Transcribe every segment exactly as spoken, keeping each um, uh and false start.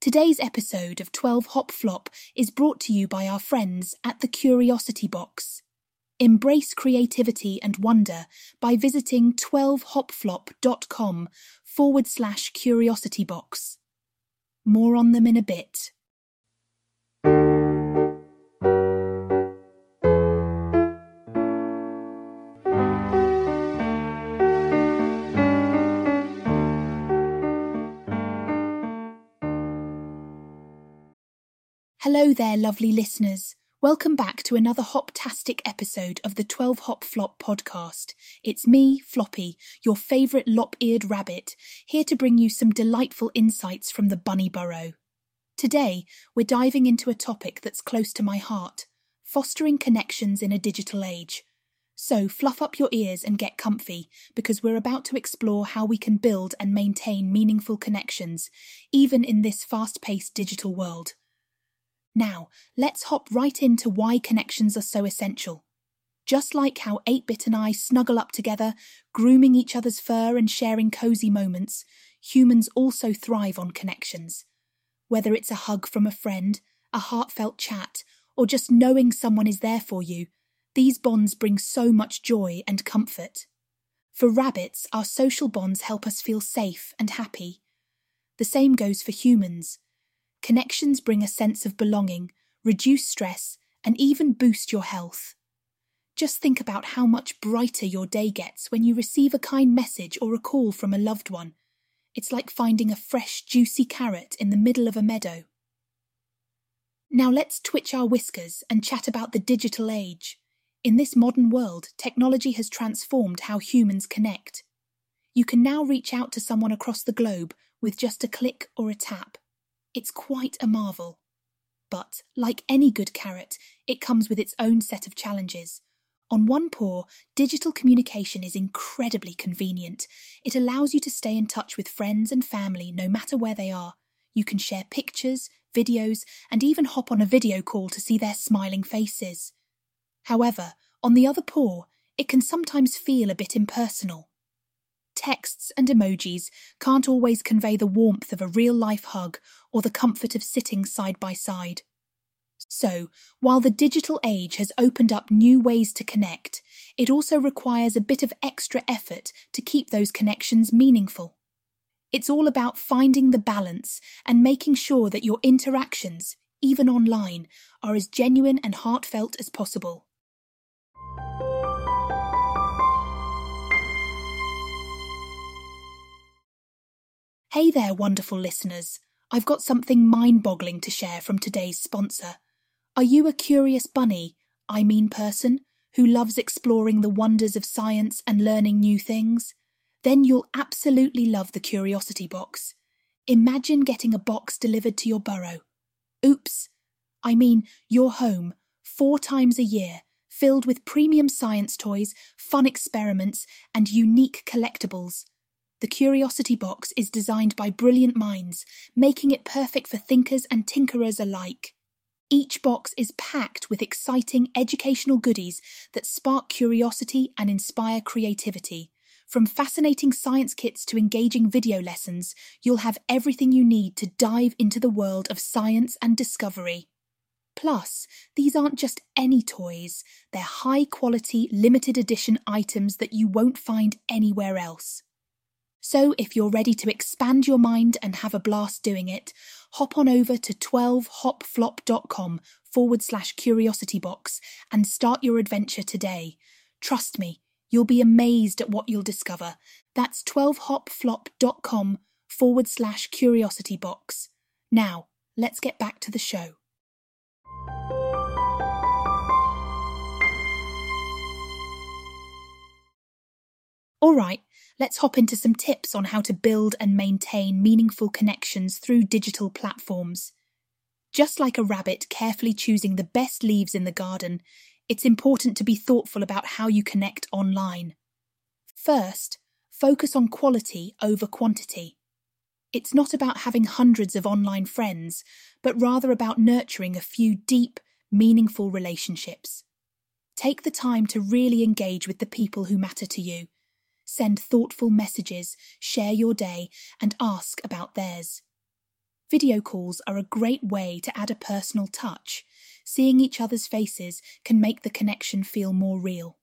Today's episode of twelve Hop Flop is brought to you by our friends at the Curiosity Box. Embrace creativity and wonder by visiting twelve hopflop dot com forward slash curiosity box. More on them in a bit. Hello there, lovely listeners. Welcome back to another hoptastic episode of the twelve Hop Flop podcast. It's me, Floppy, your favourite lop-eared rabbit, here to bring you some delightful insights from the bunny burrow. Today, we're diving into a topic that's close to my heart, fostering connections in a digital age. So fluff up your ears and get comfy, because we're about to explore how we can build and maintain meaningful connections, even in this fast-paced digital world. Now, let's hop right into why connections are so essential. Just like how eight-Bit and I snuggle up together, grooming each other's fur and sharing cosy moments, humans also thrive on connections. Whether it's a hug from a friend, a heartfelt chat, or just knowing someone is there for you, these bonds bring so much joy and comfort. For rabbits, our social bonds help us feel safe and happy. The same goes for humans. Connections bring a sense of belonging, reduce stress, and even boost your health. Just think about how much brighter your day gets when you receive a kind message or a call from a loved one. It's like finding a fresh, juicy carrot in the middle of a meadow. Now let's twitch our whiskers and chat about the digital age. In this modern world, technology has transformed how humans connect. You can now reach out to someone across the globe with just a click or a tap. It's quite a marvel. But, like any good carrot, it comes with its own set of challenges. On one paw, digital communication is incredibly convenient. It allows you to stay in touch with friends and family no matter where they are. You can share pictures, videos, and even hop on a video call to see their smiling faces. However, on the other paw, it can sometimes feel a bit impersonal. Texts and emojis can't always convey the warmth of a real-life hug or the comfort of sitting side by side. So, while the digital age has opened up new ways to connect, it also requires a bit of extra effort to keep those connections meaningful. It's all about finding the balance and making sure that your interactions, even online, are as genuine and heartfelt as possible. Hey there, wonderful listeners. I've got something mind-boggling to share from today's sponsor. Are you a curious bunny, I mean person, who loves exploring the wonders of science and learning new things? Then you'll absolutely love the Curiosity Box. Imagine getting a box delivered to your burrow. Oops. I mean your home, four times a year, filled with premium science toys, fun experiments, and unique collectibles. The Curiosity Box is designed by brilliant minds, making it perfect for thinkers and tinkerers alike. Each box is packed with exciting educational goodies that spark curiosity and inspire creativity. From fascinating science kits to engaging video lessons, you'll have everything you need to dive into the world of science and discovery. Plus, these aren't just any toys, they're high-quality, limited edition items that you won't find anywhere else. So if you're ready to expand your mind and have a blast doing it, hop on over to twelve hopflop dot com forward slash curiosity box and start your adventure today. Trust me, you'll be amazed at what you'll discover. That's twelve hopflop dot com forward slash curiosity box. Now, let's get back to the show. All right, let's hop into some tips on how to build and maintain meaningful connections through digital platforms. Just like a rabbit carefully choosing the best leaves in the garden, it's important to be thoughtful about how you connect online. First, focus on quality over quantity. It's not about having hundreds of online friends, but rather about nurturing a few deep, meaningful relationships. Take the time to really engage with the people who matter to you. Send thoughtful messages, share your day, and ask about theirs. Video calls are a great way to add a personal touch. Seeing each other's faces can make the connection feel more real.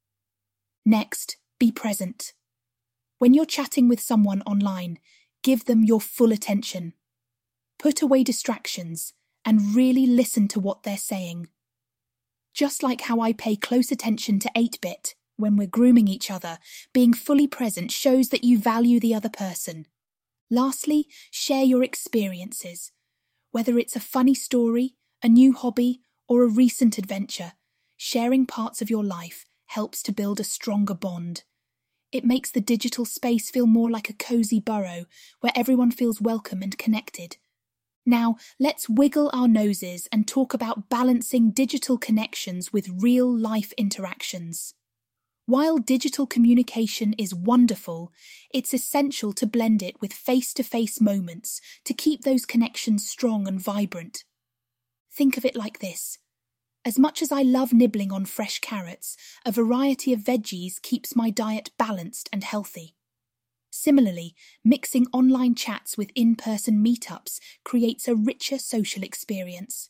Next, be present. When you're chatting with someone online, give them your full attention. Put away distractions and really listen to what they're saying. Just like how I pay close attention to eight bit when we're grooming each other, being fully present shows that you value the other person. Lastly, share your experiences. Whether it's a funny story, a new hobby, or a recent adventure, sharing parts of your life helps to build a stronger bond. It makes the digital space feel more like a cozy burrow where everyone feels welcome and connected. Now, let's wiggle our noses and talk about balancing digital connections with real-life interactions. While digital communication is wonderful, it's essential to blend it with face-to-face moments to keep those connections strong and vibrant. Think of it like this. As much as I love nibbling on fresh carrots, a variety of veggies keeps my diet balanced and healthy. Similarly, mixing online chats with in-person meetups creates a richer social experience.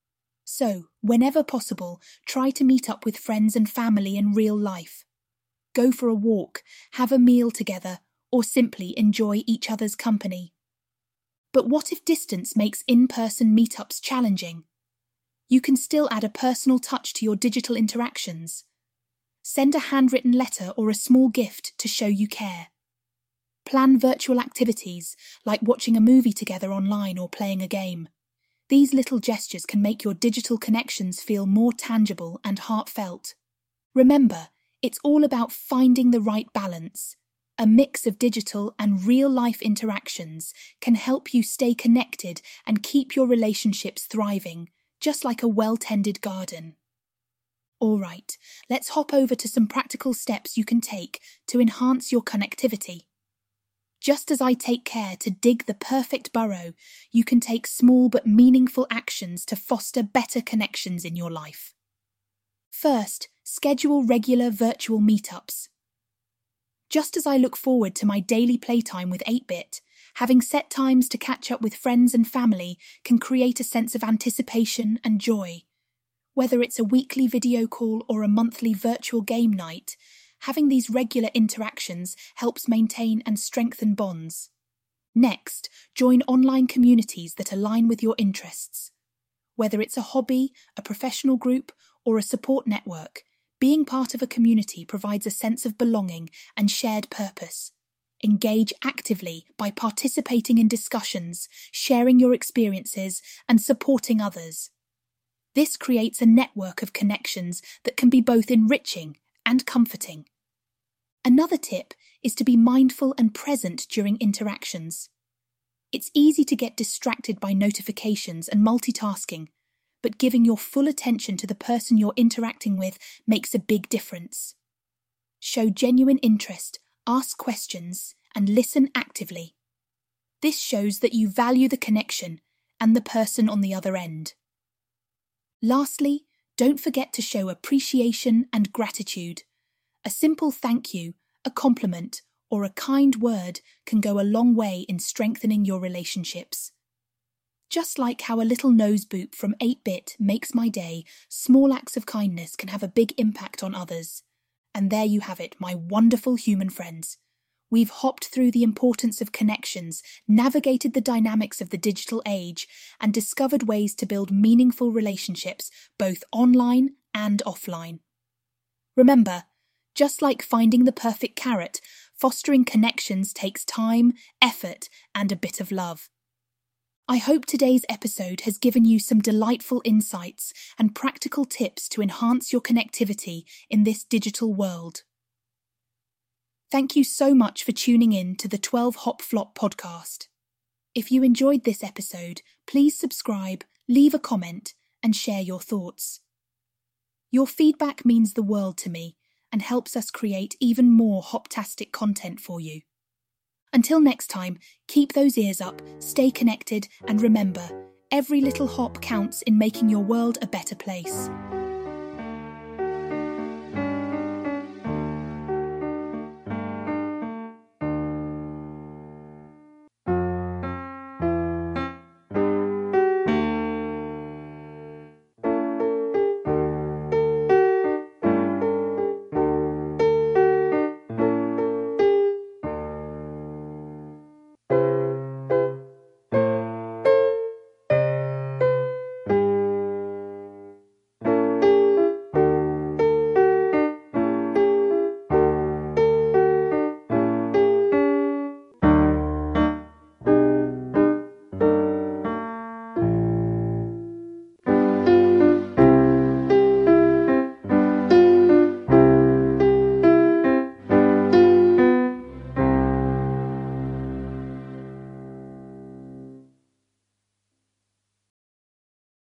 So, whenever possible, try to meet up with friends and family in real life. Go for a walk, have a meal together, or simply enjoy each other's company. But what if distance makes in-person meetups challenging? You can still add a personal touch to your digital interactions. Send a handwritten letter or a small gift to show you care. Plan virtual activities, like watching a movie together online or playing a game. These little gestures can make your digital connections feel more tangible and heartfelt. Remember, it's all about finding the right balance. A mix of digital and real-life interactions can help you stay connected and keep your relationships thriving, just like a well-tended garden. All right, let's hop over to some practical steps you can take to enhance your connectivity. Just as I take care to dig the perfect burrow, you can take small but meaningful actions to foster better connections in your life. First, schedule regular virtual meetups. Just as I look forward to my daily playtime with eight bit, having set times to catch up with friends and family can create a sense of anticipation and joy. Whether it's a weekly video call or a monthly virtual game night, having these regular interactions helps maintain and strengthen bonds. Next, join online communities that align with your interests. Whether it's a hobby, a professional group, or a support network, being part of a community provides a sense of belonging and shared purpose. Engage actively by participating in discussions, sharing your experiences, and supporting others. This creates a network of connections that can be both enriching and comforting. Another tip is to be mindful and present during interactions. It's easy to get distracted by notifications and multitasking, but giving your full attention to the person you're interacting with makes a big difference. Show genuine interest, ask questions, and listen actively. This shows that you value the connection and the person on the other end. Lastly, don't forget to show appreciation and gratitude. A simple thank you, a compliment, or a kind word can go a long way in strengthening your relationships. Just like how a little nose boop from eight bit makes my day, small acts of kindness can have a big impact on others. And there you have it, my wonderful human friends. We've hopped through the importance of connections, navigated the dynamics of the digital age, and discovered ways to build meaningful relationships, both online and offline. Remember, just like finding the perfect carrot, fostering connections takes time, effort, and a bit of love. I hope today's episode has given you some delightful insights and practical tips to enhance your connectivity in this digital world. Thank you so much for tuning in to the twelve Hop Flop podcast. If you enjoyed this episode, please subscribe, leave a comment, and share your thoughts. Your feedback means the world to me and helps us create even more hoptastic content for you. Until next time, keep those ears up, stay connected, and remember, every little hop counts in making your world a better place.